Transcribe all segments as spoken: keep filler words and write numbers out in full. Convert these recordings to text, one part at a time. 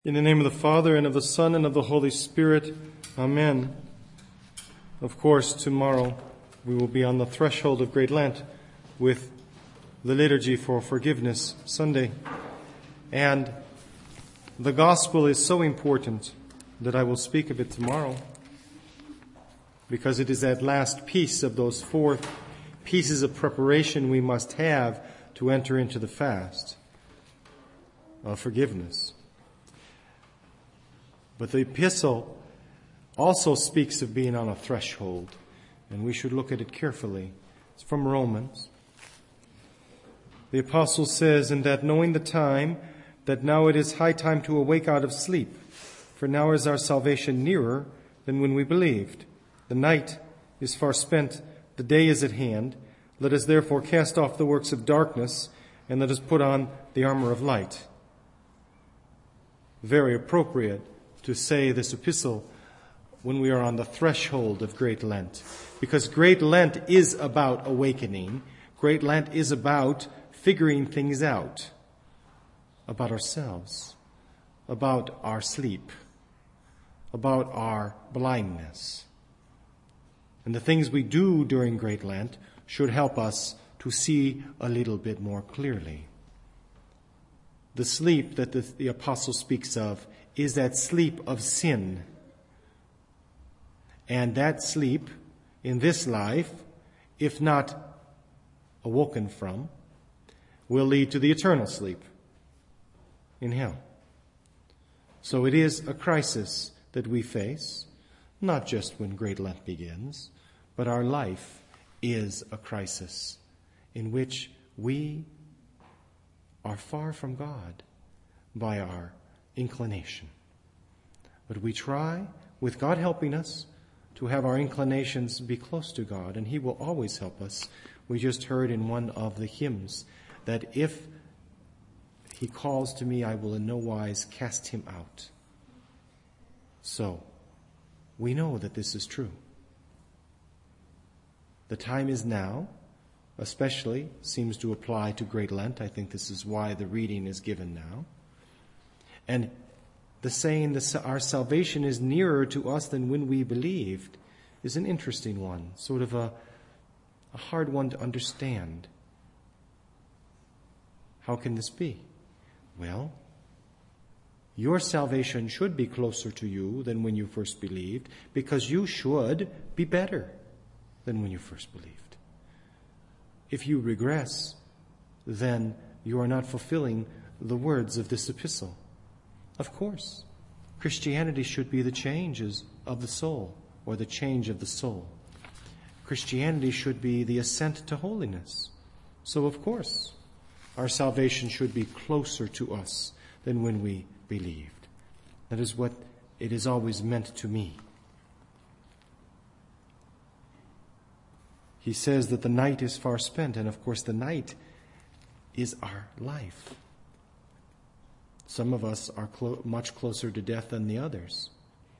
In the name of the Father, and of the Son, and of the Holy Spirit. Amen. Of course, tomorrow we will be on the threshold of Great Lent with the Liturgy for Forgiveness Sunday. And the Gospel is so important that I will speak of it tomorrow, because it is that last piece of those four pieces of preparation we must have to enter into the fast of forgiveness. But the epistle also speaks of being on a threshold, and we should look at it carefully. It's from Romans. The apostle says, "In that knowing the time, that now it is high time to awake out of sleep, for now is our salvation nearer than when we believed. The night is far spent, the day is at hand. Let us therefore cast off the works of darkness, and let us put on the armor of light." Very appropriate to say this epistle when we are on the threshold of Great Lent. Because Great Lent is about awakening. Great Lent is about figuring things out about ourselves, about our sleep, about our blindness. And the things we do during Great Lent should help us to see a little bit more clearly. The sleep that the, the apostle speaks of is that sleep of sin. And that sleep in this life, if not awoken from, will lead to the eternal sleep in hell. So it is a crisis that we face, not just when Great Lent begins, but our life is a crisis in which we are far from God by our inclination. But we try, with God helping us, to have our inclinations be close to God, and He will always help us. We just heard in one of the hymns that if He calls to me, I will in no wise cast Him out. So, we know that this is true. The time is now, especially seems to apply to Great Lent. I think this is why the reading is given now. And the saying that our salvation is nearer to us than when we believed is an interesting one, sort of a, a hard one to understand. How can this be? Well, your salvation should be closer to you than when you first believed, because you should be better than when you first believed. If you regress, then you are not fulfilling the words of this epistle. Of course, Christianity should be the changes of the soul, or the change of the soul. Christianity should be the ascent to holiness. So, of course, our salvation should be closer to us than when we believed. That is what it is always meant to me. He says that the night is far spent, and of course the night is our life. Some of us are clo- much closer to death than the others,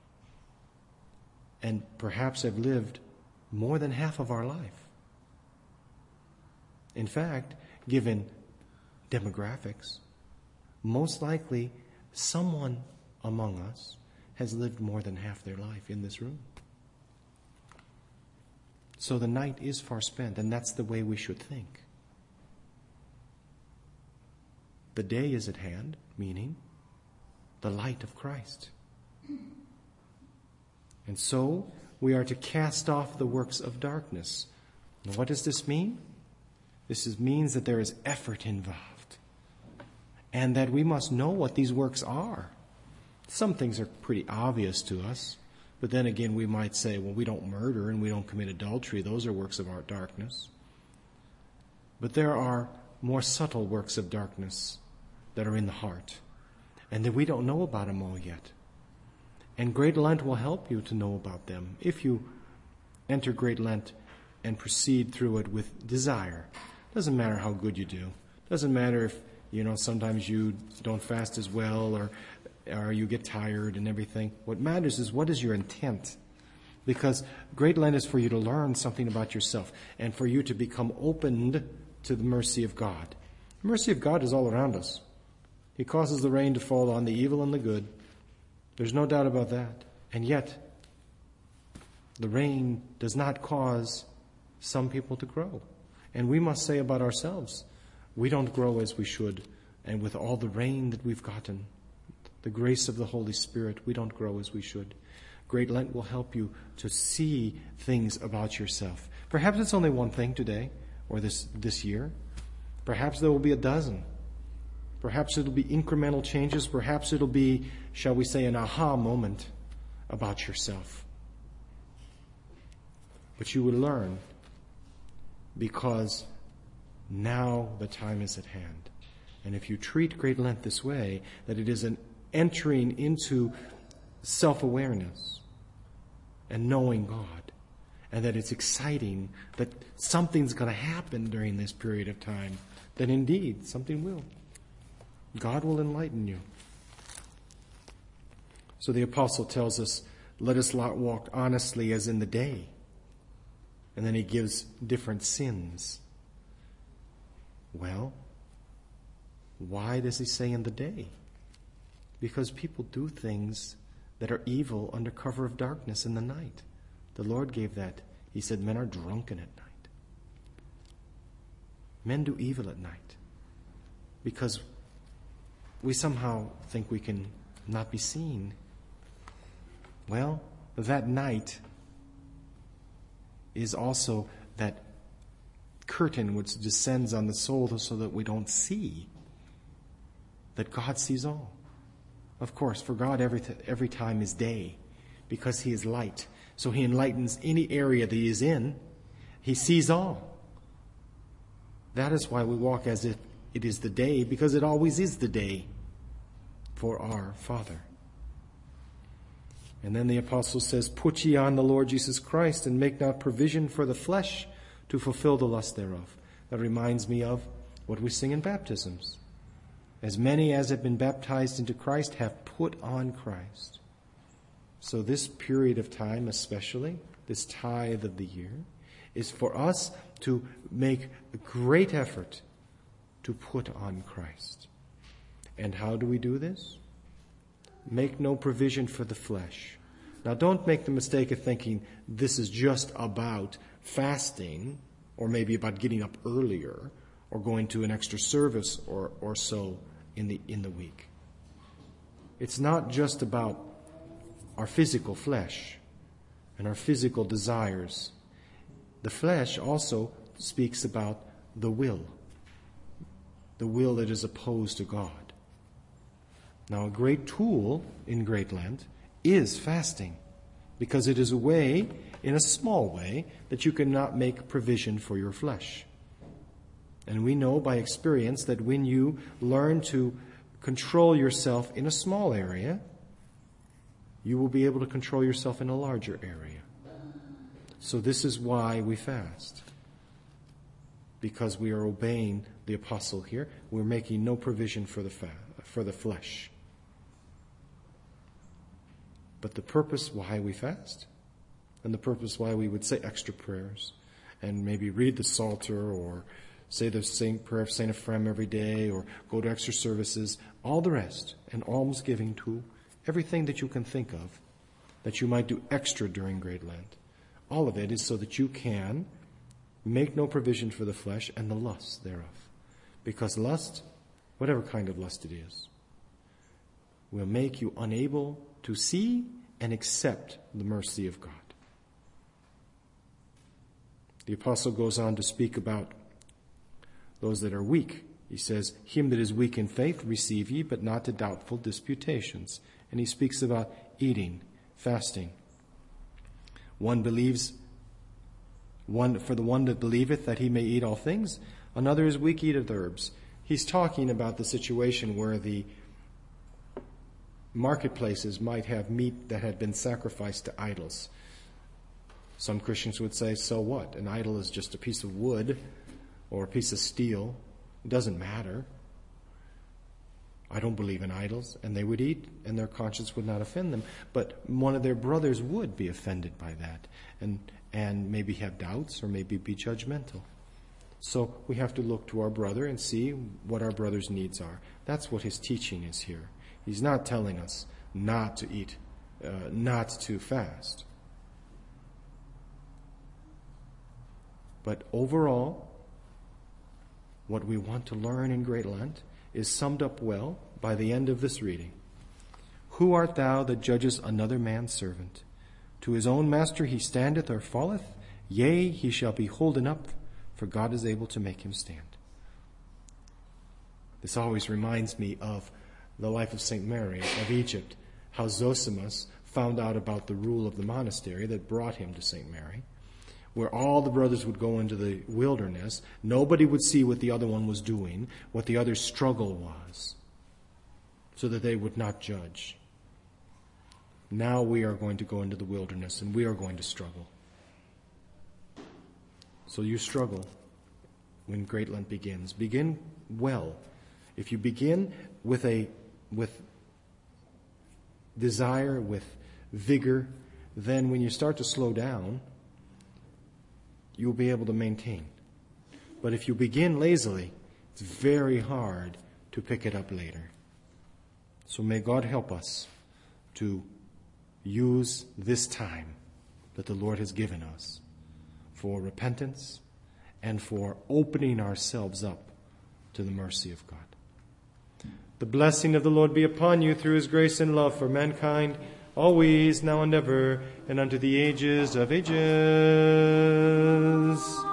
and perhaps have lived more than half of our life. In fact, given demographics, most likely someone among us has lived more than half their life in this room. So the night is far spent, and that's the way we should think. The day is at hand, meaning the light of Christ. And so we are to cast off the works of darkness. And what does this mean? This is, means that there is effort involved, and that we must know what these works are. Some things are pretty obvious to us, but then again we might say, well, we don't murder and we don't commit adultery. Those are works of our darkness. But there are more subtle works of darkness that are in the heart, and that we don't know about them all yet. And Great Lent will help you to know about them if you enter Great Lent and proceed through it with desire. Doesn't matter how good you do. Doesn't matter if, you know, sometimes you don't fast as well, or or you get tired and everything. What matters is, what is your intent? Because Great Lent is for you to learn something about yourself, and for you to become opened to the mercy of God. The mercy of God is all around us. He causes the rain to fall on the evil and the good. There's no doubt about that. And yet, the rain does not cause some people to grow. And we must say about ourselves, we don't grow as we should. And with all the rain that we've gotten, the grace of the Holy Spirit, we don't grow as we should. Great Lent will help you to see things about yourself. Perhaps it's only one thing today or this, this year. Perhaps there will be a dozen. Perhaps it'll be incremental changes. Perhaps it'll be, shall we say, an aha moment about yourself. But you will learn, because now the time is at hand. And if you treat Great Lent this way, that it is an entering into self-awareness and knowing God, and that it's exciting, that something's going to happen during this period of time, then indeed something will. God will enlighten you. So the apostle tells us, let us not walk honestly as in the day. And then he gives different sins. Well, why does he say in the day? Because people do things that are evil under cover of darkness in the night. The Lord gave that. He said men are drunken at night. Men do evil at night because we somehow think we can not be seen. Well, that night is also that curtain which descends on the soul so that we don't see, that God sees all. Of course, for God every, th- every time is day, because he is light. So he enlightens any area that he is in. He sees all. That is why we walk as if it is the day, because it always is the day for our Father. And then the apostle says, put ye on the Lord Jesus Christ, and make not provision for the flesh to fulfill the lust thereof. That reminds me of what we sing in baptisms. As many as have been baptized into Christ have put on Christ. So this period of time especially, this tithe of the year, is for us to make a great effort to put on Christ. And how do we do this? Make no provision for the flesh. Now don't make the mistake of thinking this is just about fasting, or maybe about getting up earlier, or going to an extra service or, or so in the in the week. It's not just about our physical flesh and our physical desires. The flesh also speaks about the will, the will that is opposed to God. Now, a great tool in Great Lent is fasting, because it is a way, in a small way, that you cannot make provision for your flesh. And we know by experience that when you learn to control yourself in a small area, you will be able to control yourself in a larger area. So this is why we fast. Because we are obeying the apostle here. We're making no provision for the fa- for the flesh. But the purpose why we fast, and the purpose why we would say extra prayers, and maybe read the Psalter, or say the Saint prayer of Saint Ephrem every day, or go to extra services, all the rest, and almsgiving too, everything that you can think of that you might do extra during Great Lent. All of it is so that you can make no provision for the flesh and the lust thereof. Because lust, whatever kind of lust it is, will make you unable to see and accept the mercy of God. The apostle goes on to speak about those that are weak. He says, him that is weak in faith receive ye, but not to doubtful disputations. And he speaks about eating, fasting. One believes, one for the one that believeth that he may eat all things, another is weak, eateth herbs. He's talking about the situation where the marketplaces might have meat that had been sacrificed to idols. Some Christians would say, so what? An idol is just a piece of wood or a piece of steel. It doesn't matter. I don't believe in idols. And they would eat, and their conscience would not offend them. But one of their brothers would be offended by that, and, and maybe have doubts or maybe be judgmental. So we have to look to our brother and see what our brother's needs are. That's what his teaching is here. He's not telling us not to eat, uh, not to fast. But overall, what we want to learn in Great Lent is summed up well by the end of this reading. Who art thou that judgest another man's servant? To his own master he standeth or falleth, yea, he shall be holden up, for God is able to make him stand. This always reminds me of the life of Saint Mary of Egypt, how Zosimus found out about the rule of the monastery that brought him to Saint Mary, where all the brothers would go into the wilderness. Nobody would see what the other one was doing, what the other's struggle was, so that they would not judge. Now we are going to go into the wilderness and we are going to struggle. So you struggle when Great Lent begins. Begin well. If you begin with a with desire, with vigor, then when you start to slow down, you'll be able to maintain. But if you begin lazily, it's very hard to pick it up later. So may God help us to use this time that the Lord has given us for repentance and for opening ourselves up to the mercy of God. The blessing of the Lord be upon you through his grace and love for mankind, always, now and ever, and unto the ages of ages.